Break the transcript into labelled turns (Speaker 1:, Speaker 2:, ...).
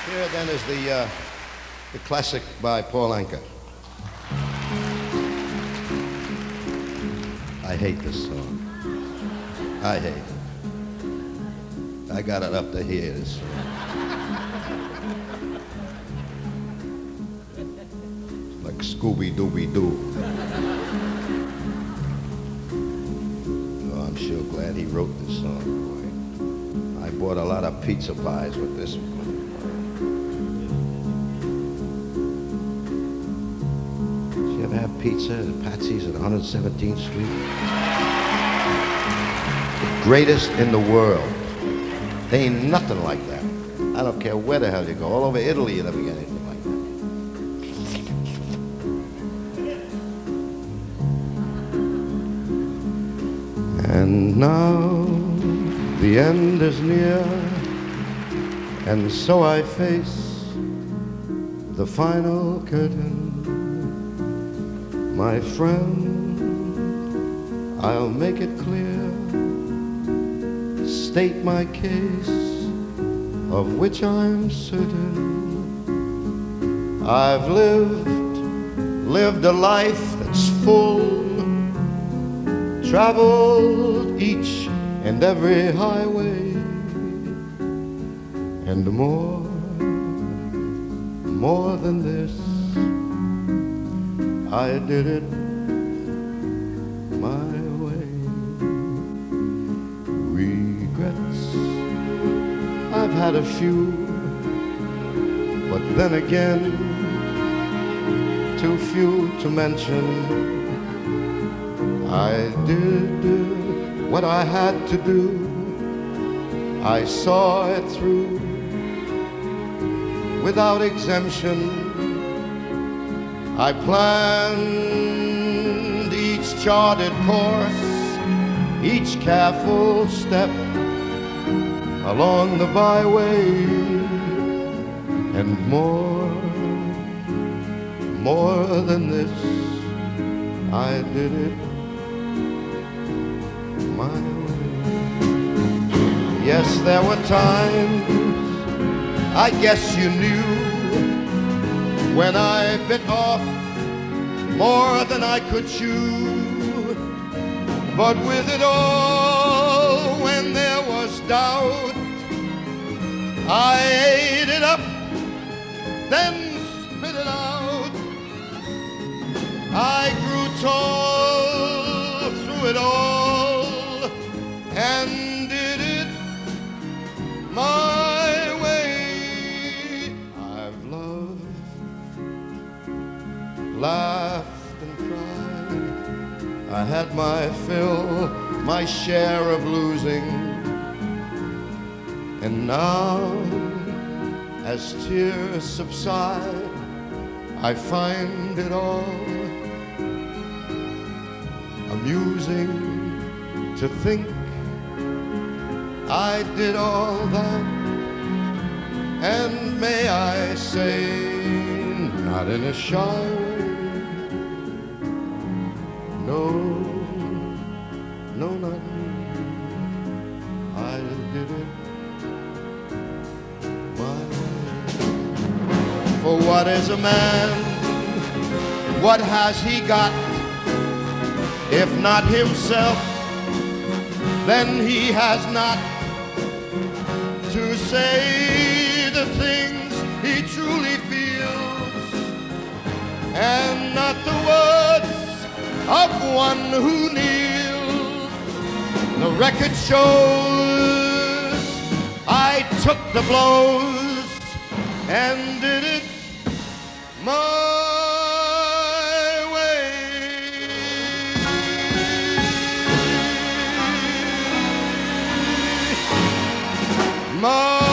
Speaker 1: Here then is the classic by Paul Anka. I hate this song. I hate it. I got it up to here. It's like Scooby-Dooby-Doo. Oh, I'm sure glad he wrote this song, boy. I bought a lot of pizza pies with this one. Did you ever have pizza at Patsy's at 117th Street? The greatest in the world. There ain't nothing like that. I don't care where the hell you go. All over Italy you never get anything like that. And now the end is near, and so I face the final curtain. My friend, I'll make it clear, state my case, of which I'm certain. I've lived a life that's full, traveled each and every highway, and more than this, I did it my way. Regrets, I've had a few, but then again, too few to mention. I did what I had to do. I saw it through without exemption. I planned each charted course, each careful step along the byway, and more than this, I did it my way. Yes, there were times, I guess you knew, when I bit off more than I could chew. But with it all, when there was doubt, I ate it up, then spit it out. I grew tall through it all and did it my way. I've loved, laughed and cried. I had my fill, my share of losing. And now, as tears subside, I find it all amusing to think I did all that. And may I say, not in a shy way, no, not me. I did it my way. For what is a man? What has he got? If not himself, then he has not to say the things he truly feels, and not the words of one who kneels. The record shows I took the blows and did it my way.